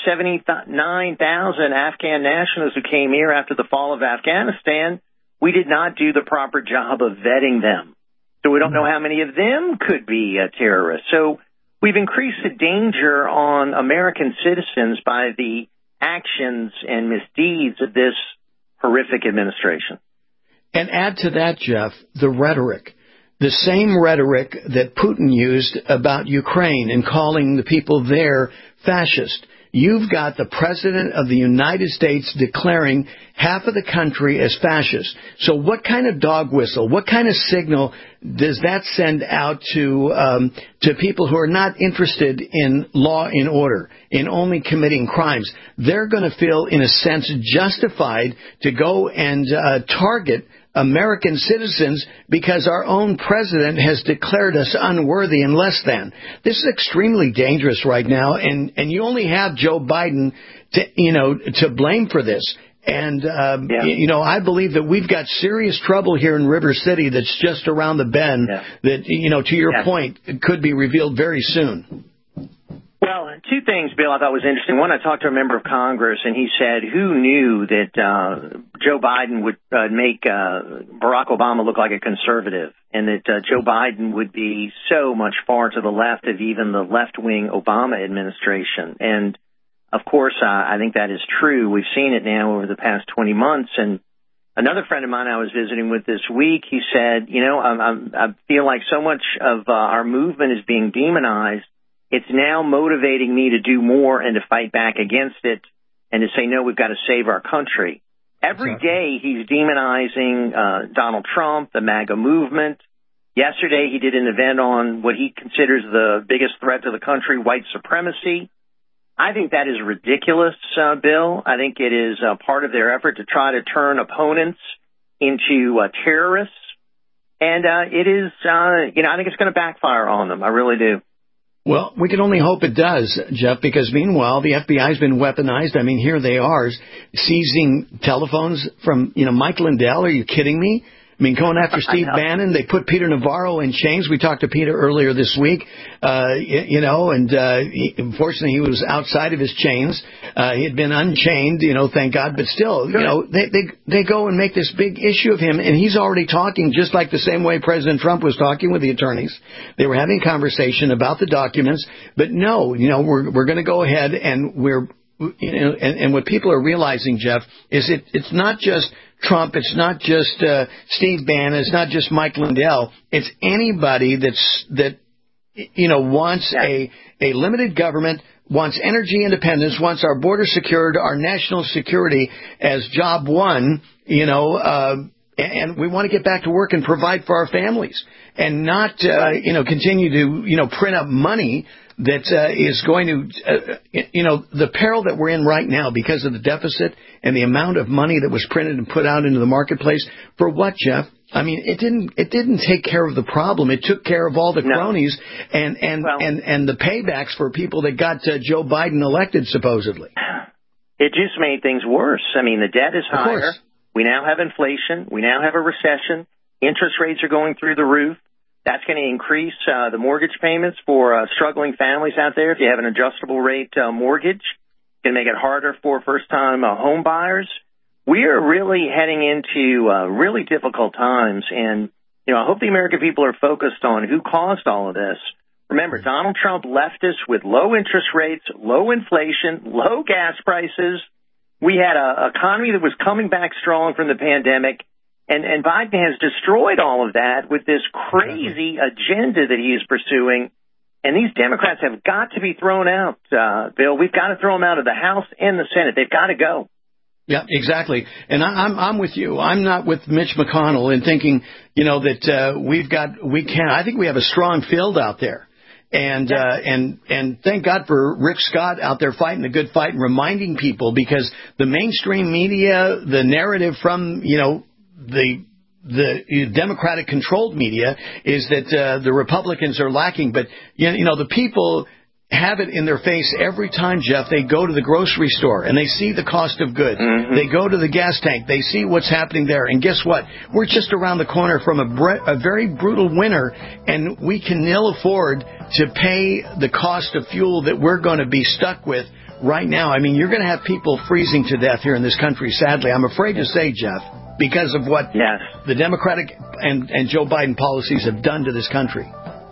79,000 Afghan nationals who came here after the fall of Afghanistan, we did not do the proper job of vetting them. So we don't know how many of them could be terrorists. So we've increased the danger on American citizens by the actions and misdeeds of this horrific administration.
And add to that, Jeff, the rhetoric. The same rhetoric that Putin used about Ukraine and calling the people there fascist. You've got the President of the United States declaring half of the country as fascist. So what kind of dog whistle, what kind of signal does that send out to people who are not interested in law and order, in only committing crimes? They're going to feel, in a sense, justified to go and target American citizens because our own president has declared us unworthy and less than. This is extremely dangerous right now, and you only have Joe Biden to blame for this. And, I believe that we've got serious trouble here in River City that's just around the bend that, to your point, could be revealed very soon.
Well, two things, Bill, I thought was interesting. One, I talked to a member of Congress, and he said, who knew that Joe Biden would make Barack Obama look like a conservative, and that Joe Biden would be so much far to the left of even the left-wing Obama administration. And, of course, I think that is true. We've seen it now over the past 20 months. And another friend of mine I was visiting with this week, he said, I feel like so much of our movement is being demonized. It's now motivating me to do more and to fight back against it and to say, no, we've got to save our country. Every day he's demonizing Donald Trump, the MAGA movement. Yesterday he did an event on what he considers the biggest threat to the country, white supremacy. I think that is ridiculous, Bill. I think it is part of their effort to try to turn opponents into terrorists. And it is, I think it's going to backfire on them. I really do.
Well, we can only hope it does, Jeff, because meanwhile, the FBI's been weaponized. I mean, here they are seizing telephones from, Mike Lindell. Are you kidding me? I mean, going after Steve Bannon, they put Peter Navarro in chains. We talked to Peter earlier this week, unfortunately he was outside of his chains. He had been unchained, thank God, but still, they go and make this big issue of him, and he's already talking just like the same way President Trump was talking with the attorneys. They were having a conversation about the documents, but no, we're going to go ahead and and what people are realizing, Jeff, is it's not just Trump, it's not just Steve Bannon, it's not just Mike Lindell, it's anybody that wants a limited government, wants energy independence, wants our border secured, our national security as job one, and we want to get back to work and provide for our families and not, continue to, print up money that is going to, the peril that we're in right now because of the deficit and the amount of money that was printed and put out into the marketplace. For what, Jeff? I mean, it didn't take care of the problem. It took care of all the cronies and the paybacks for people that got Joe Biden elected, supposedly.
It just made things worse. I mean, the debt is higher. We now have inflation. We now have a recession. Interest rates are going through the roof. That's going to increase the mortgage payments for struggling families out there. If you have an adjustable rate mortgage, it's going to make it harder for first-time home buyers. We are really heading into really difficult times, and I hope the American people are focused on who caused all of this. Remember, Donald Trump left us with low interest rates, low inflation, low gas prices. We had an economy that was coming back strong from the pandemic. And Biden has destroyed all of that with this crazy agenda that he is pursuing. And these Democrats have got to be thrown out, Bill. We've got to throw them out of the House and the Senate. They've got to go.
Yeah, exactly. And I'm with you. I'm not with Mitch McConnell in thinking, that I think we have a strong field out there. And thank God for Rick Scott out there fighting the good fight and reminding people, because the mainstream media, the narrative from, the Democratic controlled media is that the Republicans are lacking, but the people have it in their face every time, Jeff. They go to the grocery store and they see the cost of goods. Mm-hmm. They go to the gas tank. They see what's happening there. And guess what? We're just around the corner from a very brutal winter, and we can ill afford to pay the cost of fuel that we're going to be stuck with right now. I mean, you're going to have people freezing to death here in this country, sadly. I'm afraid to say, Jeff, because of what the Democratic and Joe Biden policies have done to this country.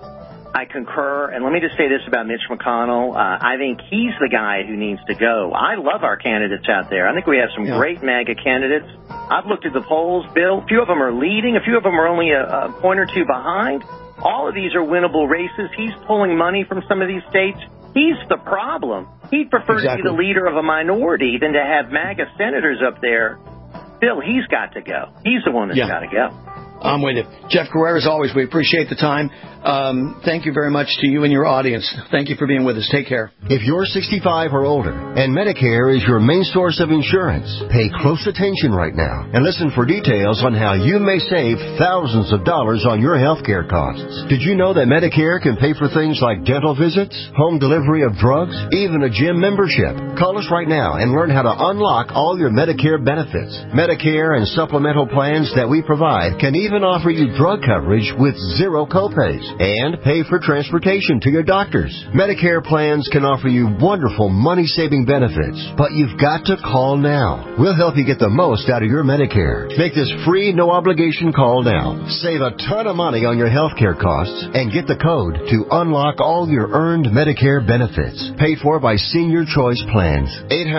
I concur. And let me just say this about Mitch McConnell. I think he's the guy who needs to go. I love our candidates out there. I think we have some great MAGA candidates. I've looked at the polls, Bill. A few of them are leading. A few of them are only a point or two behind. All of these are winnable races. He's pulling money from some of these states. He's the problem. He'd prefer to be the leader of a minority than to have MAGA senators up there. Bill, he's got to go. He's the one that's got to go.
I'm with you. Jeff Guerrero, as always, we appreciate the time. Thank you very much to you and your audience. Thank you for being with us. Take care.
If you're 65 or older and Medicare is your main source of insurance, pay close attention right now and listen for details on how you may save thousands of dollars on your health care costs. Did you know that Medicare can pay for things like dental visits, home delivery of drugs, even a gym membership? Call us right now and learn how to unlock all your Medicare benefits. Medicare and supplemental plans that we provide can even offer you drug coverage with zero copays and pay for transportation to your doctors. Medicare plans can offer you wonderful money-saving benefits, but you've got to call now. We'll help you get the most out of your Medicare. Make this free, no-obligation call now. Save a ton of money on your health care costs and get the code to unlock all your earned Medicare benefits. Paid for by Senior Choice Plans.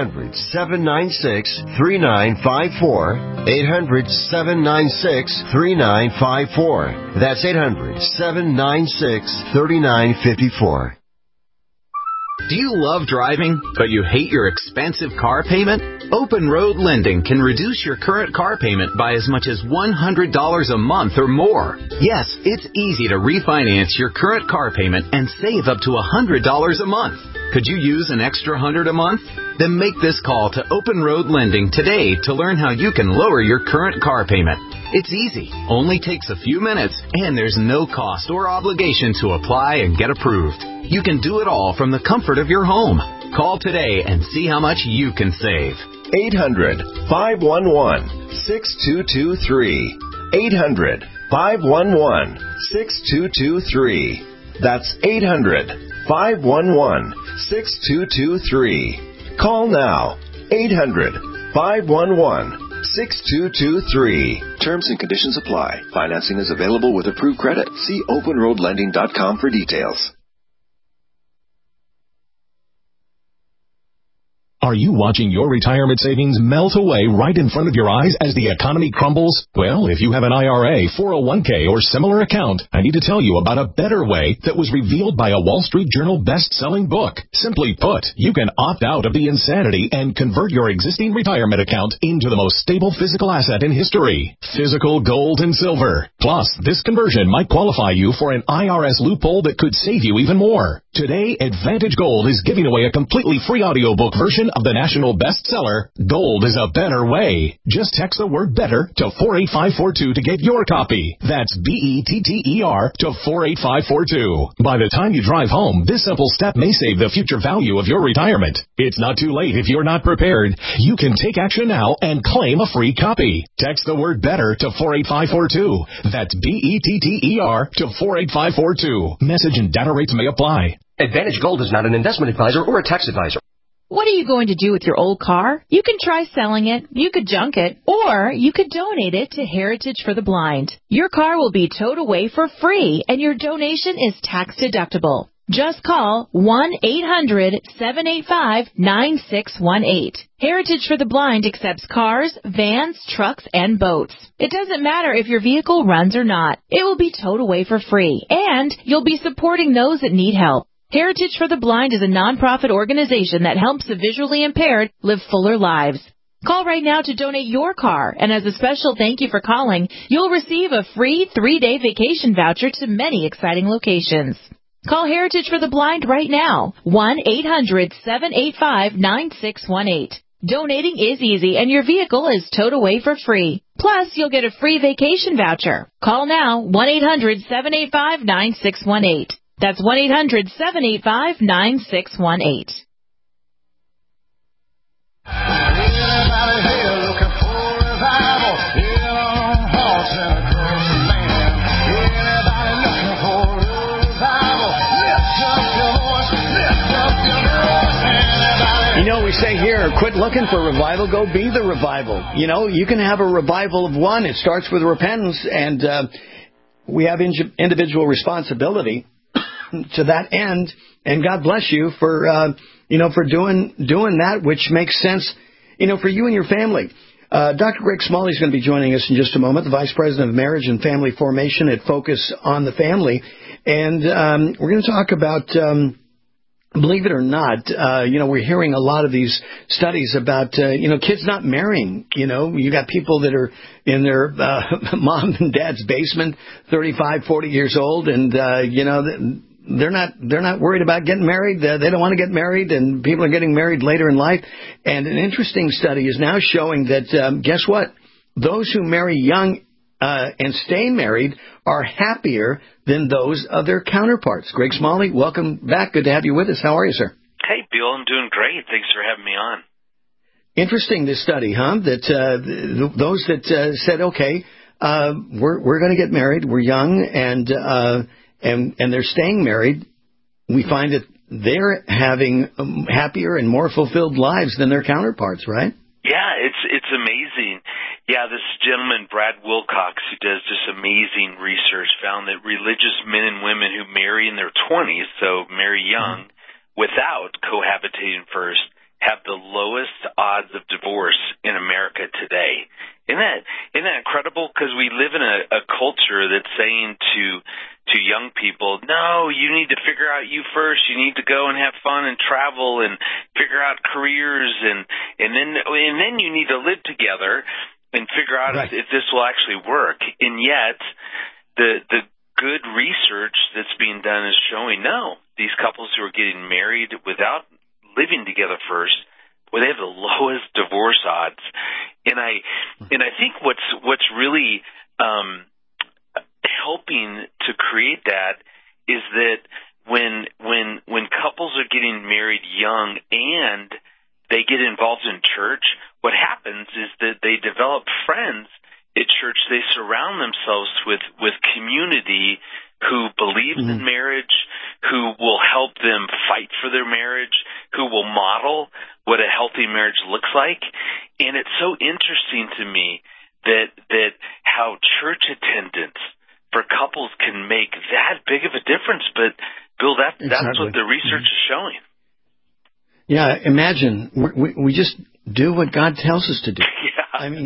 800-796-3954. 800-796-3954. That's 800-796-3954.
Do you love driving, but you hate your expensive car payment? Open Road Lending can reduce your current car payment by as much as $100 a month or more. Yes, it's easy to refinance your current car payment and save up to $100 a month. Could you use an extra $100 a month? Then make this call to Open Road Lending today to learn how you can lower your current car payment. It's easy, only takes a few minutes, and there's no cost or obligation to apply and get approved. You can do it all from the comfort of your home. Call today and see how much you can save.
800-511-6223. 800-511-6223. That's 800-511-6223. Call now. 800-511-6223. Terms and conditions apply. Financing is available with approved credit. See openroadlending.com for details.
Are you watching your retirement savings melt away right in front of your eyes as the economy crumbles? Well, if you have an IRA, 401k, or similar account, I need to tell you about a better way that was revealed by a Wall Street Journal best-selling book. Simply put, you can opt out of the insanity and convert your existing retirement account into the most stable physical asset in history, physical gold and silver. Plus, this conversion might qualify you for an IRS loophole that could save you even more. Today, Advantage Gold is giving away a completely free audiobook version of the national bestseller, Gold is a Better Way. Just text the word BETTER to 48542 to get your copy. That's BETTER to 48542. By the time you drive home, this simple step may save the future value of your retirement. It's not too late if you're not prepared. You can take action now and claim a free copy. Text the word BETTER to 48542. That's BETTER to 48542. Message and data rates may apply.
Advantage Gold is not an investment advisor or a tax advisor.
What are you going to do with your old car? You can try selling it, you could junk it, or you could donate it to Heritage for the Blind. Your car will be towed away for free, and your donation is tax deductible. Just call 1-800-785-9618. Heritage for the Blind accepts cars, vans, trucks, and boats. It doesn't matter if your vehicle runs or not. It will be towed away for free, and you'll be supporting those that need help. Heritage for the Blind is a nonprofit organization that helps the visually impaired live fuller lives. Call right now to donate your car, and as a special thank you for calling, you'll receive a free 3-day vacation voucher to many exciting locations. Call Heritage for the Blind right now, 1-800-785-9618. Donating is easy, and your vehicle is towed away for free. Plus, you'll get a free vacation voucher. Call now, 1-800-785-9618. That's 1-800-785-9618.
You know, we say here, quit looking for revival, go be the revival. You know, you can have a revival of one. It starts with repentance, and we have individual responsibility to that end, and God bless you for for doing that which makes sense, for you and your family. Dr. Greg Smalley is going to be joining us in just a moment, the Vice President of Marriage and Family Formation at Focus on the Family, and we're going to talk about. Believe it or not, we're hearing a lot of these studies about, kids not marrying. You got people that are in their mom and dad's basement, 35, 40 years old, and, they're not worried about getting married. They don't want to get married, and people are getting married later in life. And an interesting study is now showing that, guess what? Those who marry young and stay married are happier than those of their counterparts. Greg Smalley, welcome back. Good to have you with us. How are you, sir?
Hey, Bill, I'm doing great. Thanks for having me on.
Interesting, this study, huh? That those that said, okay, we're going to get married. We're young, and they're staying married. We find that they're having happier and more fulfilled lives than their counterparts, right?
Yeah, it's amazing. Yeah, this gentleman, Brad Wilcox, who does this amazing research, found that religious men and women who marry in their 20s, so marry young, without cohabitating first, have the lowest odds of divorce in America today. Isn't that incredible? Because we live in a culture that's saying to young people, no, you need to figure out you first. You need to go and have fun and travel and figure out careers, and then you need to live together and figure out if this will actually work. And yet, the good research that's being done is showing, no, these couples who are getting married without living together first, well, they have the lowest divorce odds. And I think what's really helping to create that is that when couples are getting married young and they get involved in church, what happens is that they develop friends at church, they surround themselves with community who believes in marriage, who will help them fight for their marriage, who will model what a healthy marriage looks like. And it's so interesting to me that how church attendance for couples can make that big of a difference. But Bill, that's what the research is showing.
Yeah, imagine we just do what God tells us to do.
Yeah.
I mean,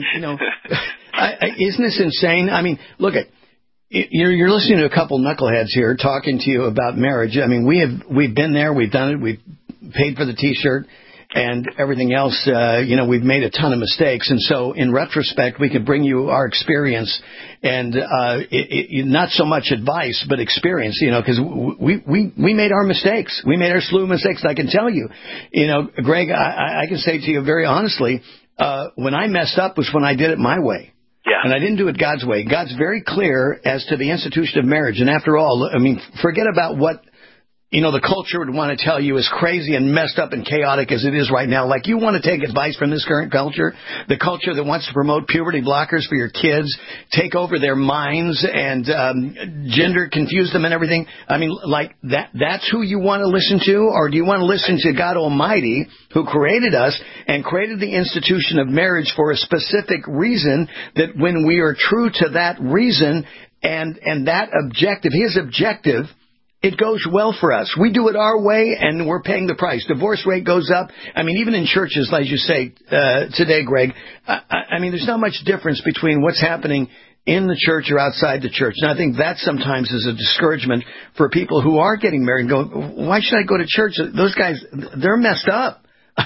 isn't this insane? I mean, look at. You're listening to a couple knuckleheads here talking to you about marriage. I mean, we've been there, we've done it, we've paid for the T-shirt and everything else. We've made a ton of mistakes, and so in retrospect, we could bring you our experience and not so much advice, but experience. Because we made our mistakes, we made our slew of mistakes. And I can tell you, Greg, I can say to you very honestly, when I messed up was when I did it my way.
Yeah.
And I didn't do it God's way. God's very clear as to the institution of marriage. And after all, I mean, forget about what, the culture would want to tell you is crazy and messed up and chaotic as it is right now. Like, you want to take advice from this current culture, the culture that wants to promote puberty blockers for your kids, take over their minds and gender confuse them and everything. I mean, like, that's who you want to listen to? Or do you want to listen to God Almighty, who created us and created the institution of marriage for a specific reason, that when we are true to that reason and that objective, his objective, it goes well for us. We do it our way, and we're paying the price. Divorce rate goes up. I mean, even in churches, as you say today, Greg, I mean, there's not much difference between what's happening in the church or outside the church. And I think that sometimes is a discouragement for people who are getting married and going, why should I go to church? Those guys, they're messed up.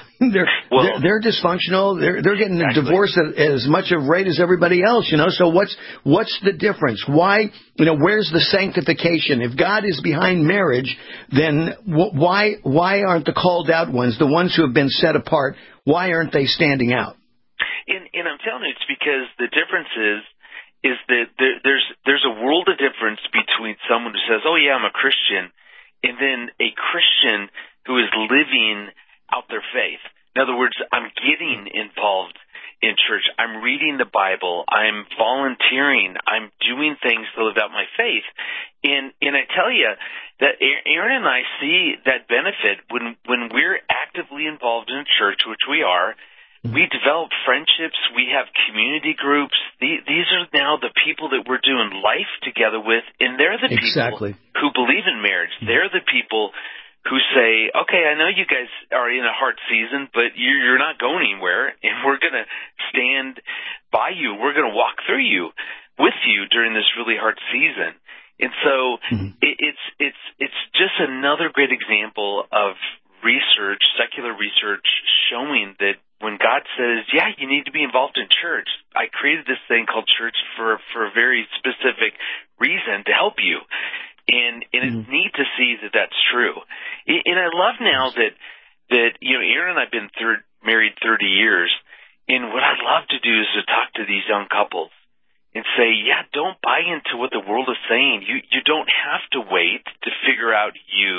They're dysfunctional. They're getting a divorce at as much a rate as everybody else, So what's the difference? Why, where's the sanctification? If God is behind marriage, then why aren't the called out ones, the ones who have been set apart, why aren't they standing out?
And I'm telling you, it's because the difference is that there's a world of difference between someone who says, "Oh yeah, I'm a Christian," and then a Christian who is living out their faith. In other words, I'm getting involved in church. I'm reading the Bible. I'm volunteering. I'm doing things to live out my faith. And I tell you that Aaron and I see that benefit when we're actively involved in a church, which we are. We develop friendships. We have community groups. These are now the people that we're doing life together with, and they're the people who believe in marriage. They're the people who say, okay, I know you guys are in a hard season, but you're not going anywhere, and we're going to stand by you. We're going to walk with you during this really hard season. And so it's just another great example of research, secular research, showing that when God says, yeah, you need to be involved in church, I created this thing called church for a very specific reason, to help you. And it's neat to see that that's true. And I love now that Aaron and I have been married 30 years, and what I'd love to do is to talk to these young couples and say, yeah, don't buy into what the world is saying. You don't have to wait to figure out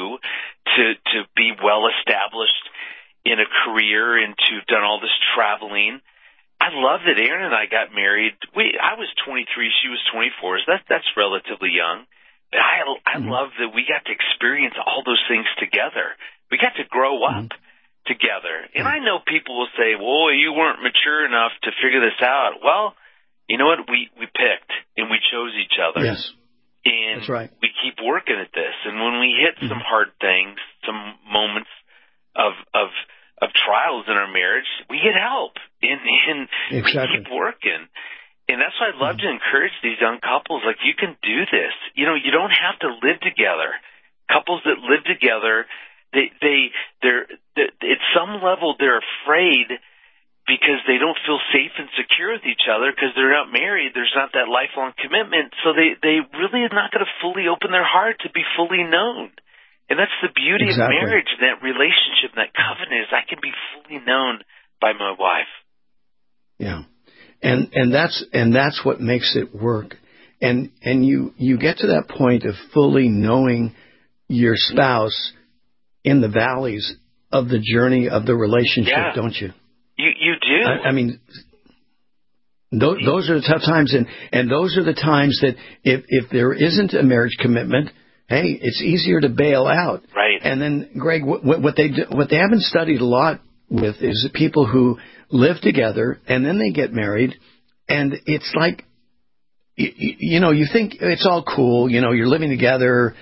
to be well established in a career and to have done all this traveling. I love that Aaron and I got married. I was 23, she was 24. So that's relatively young. I love that we got to experience all those things together. We got to grow up together. And I know people will say, well, you weren't mature enough to figure this out. Well, you know what? We picked and we chose each other.
Yes.
And
that's right.
We keep working at this. And when we hit some hard things, some moments of trials in our marriage, we get help. And we keep working. And that's why I'd love to encourage these young couples. Like, you can do this. You don't have to live together. Couples that live together, they're at some level they're afraid because they don't feel safe and secure with each other because they're not married. There's not that lifelong commitment. So they really are not going to fully open their heart to be fully known. And that's the beauty of marriage, that relationship, that covenant, is I can be fully known by my wife.
Yeah. And that's what makes it work. And you get to that point of fully knowing your spouse in the valleys of the journey of the relationship, don't you?
You do.
I mean, Those are the tough times, and those are the times that if there isn't a marriage commitment, hey, it's easier to bail out.
Right.
And then, Greg, what they haven't studied a lot with is the people who live together and then they get married, and it's like, you think it's all cool, you're living together,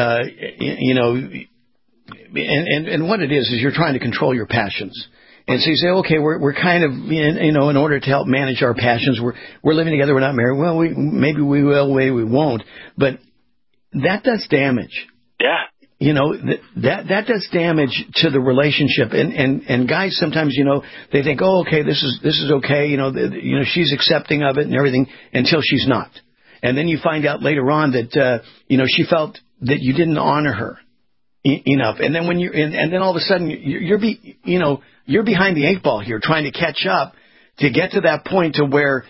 and what it is you're trying to control your passions. And so you say, okay, we're kind of, in order to help manage our passions, we're living together, we're not married. Well, maybe we will, maybe we won't. But that does damage.
Yeah.
That does damage to the relationship. And guys sometimes, they think, oh, okay, this is okay. She's accepting of it and everything until she's not. And then you find out later on that, she felt that you didn't honor her enough. And then and then all of a sudden you're behind the 8 ball here trying to catch up to get to that point to where,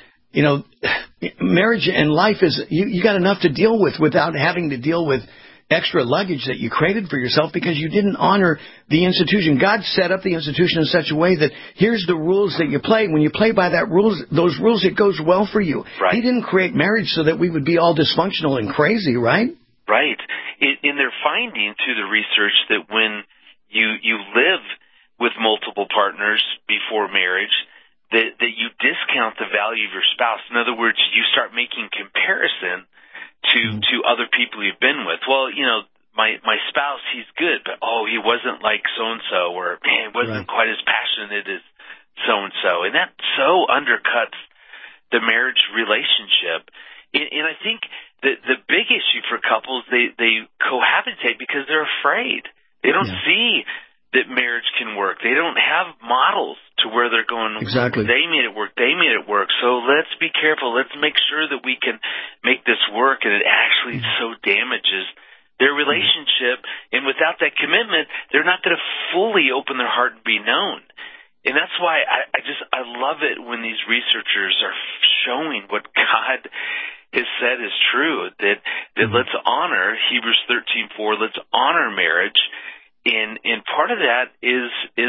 marriage and life is, you got enough to deal with without having to deal with extra luggage that you created for yourself because you didn't honor the institution. God set up the institution in such a way that here's the rules that you play. When you play by those rules, it goes well for you.
Right.
He didn't create marriage so that we would be all dysfunctional and crazy, right?
Right. And they're finding through the research that when you live with multiple partners before marriage, that you discount the value of your spouse. In other words, you start making comparison to other people you've been with. Well, my spouse, he's good, but he wasn't like so-and-so, or man, he wasn't quite as passionate as so-and-so. And that so undercuts the marriage relationship. And I think the big issue for couples, they cohabitate because they're afraid. They don't see that marriage can work. They don't have models to where they're going,
exactly.
They made it work. So let's be careful. Let's make sure that we can make this work. And it actually so damages their relationship. And without that commitment, they're not going to fully open their heart and be known. And that's why I love it when these researchers are showing what God has said is true, that let's honor Hebrews 13:4, let's honor marriage. And part of that is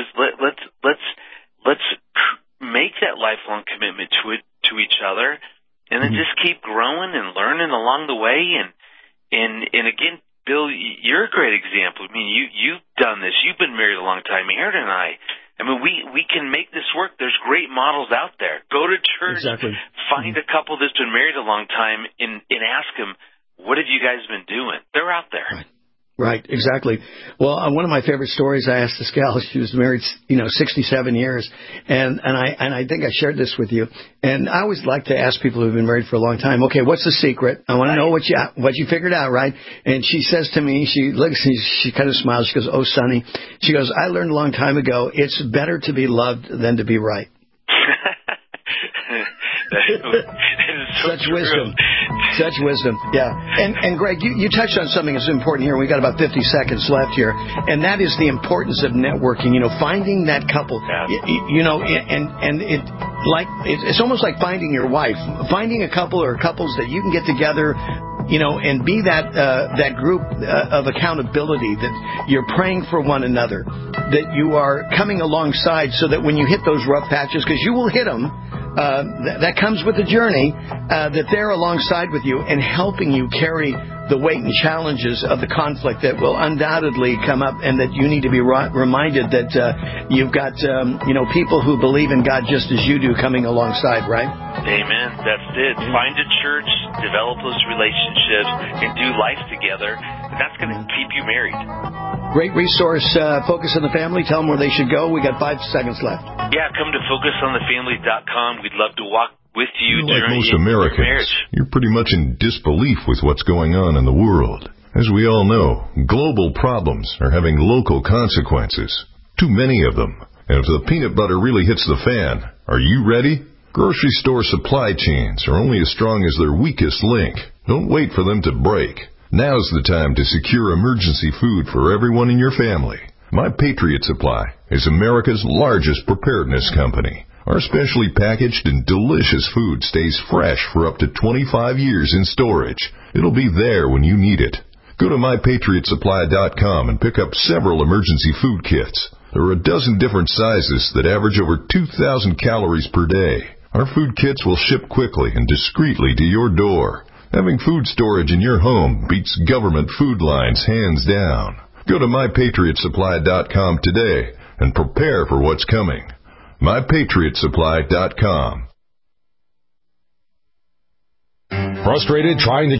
let's make that lifelong commitment to each other, and then just keep growing and learning along the way. And again, Bill, you're a great example. I mean, you've done this. You've been married a long time. Aaron and I mean, we can make this work. There's great models out there. Go to church, find a couple that's been married a long time, and ask them, what have you guys been doing? They're out there.
Right, exactly. Well, one of my favorite stories, I asked this gal, she was married, 67 years, and I think I shared this with you. And I always like to ask people who've been married for a long time, okay, what's the secret? I want to know what you figured out, right? And she says to me, she kind of smiles, she goes, oh, Sonny, she goes, I learned a long time ago, it's better to be loved than to be right. Such wisdom. Such wisdom, yeah. And Greg, you touched on something that's important here. We've got about 50 seconds left here, and that is the importance of networking. Finding that couple. And it's almost like finding your wife. Finding a couple or couples that you can get together, and be that group of accountability, that you're praying for one another, that you are coming alongside, so that when you hit those rough patches, because you will hit them. That comes with the journey, that they're alongside with you and helping you carry the weight and challenges of the conflict that will undoubtedly come up, and that you need to be reminded that you've got people who believe in God just as you do coming alongside, right?
Amen. That's it. Find a church, develop those relationships, and do life together. And that's going to keep you married.
Great resource, Focus on the Family. Tell them where they should go. We got 5 seconds left.
Yeah, come to focusonthefamily.com. We'd love to walk with you
like
during
most Americans,
marriage.
You're pretty much in disbelief with what's going on in the world. As we all know, global problems are having local consequences. Too many of them. And if the peanut butter really hits the fan, are you ready? Grocery store supply chains are only as strong as their weakest link. Don't wait for them to break. Now's the time to secure emergency food for everyone in your family. My Patriot Supply is America's largest preparedness company. Our specially packaged and delicious food stays fresh for up to 25 years in storage. It'll be there when you need it. Go to MyPatriotSupply.com and pick up several emergency food kits. There are a dozen different sizes that average over 2,000 calories per day.
Our food kits will ship quickly and discreetly to your door. Having food storage in your home beats government food lines hands down. Go to MyPatriotSupply.com today and prepare for what's coming. MyPatriotSupply.com.
Frustrated trying to